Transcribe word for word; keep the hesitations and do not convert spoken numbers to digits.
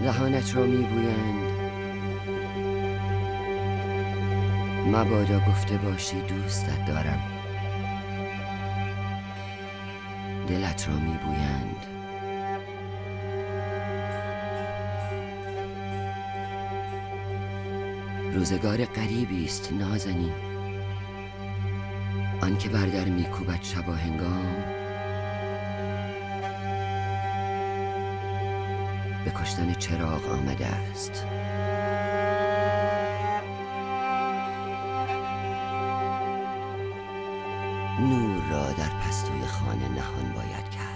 دهانت را میبویند مبادا گفته باشی دوستت دارم. دلت را میبویند روزگار غریبی است نازنین، آن که بر در میکوبد شباهنگام به کشتن چراغ آمده است. نور را در پستوی خانه نهان باید کرد.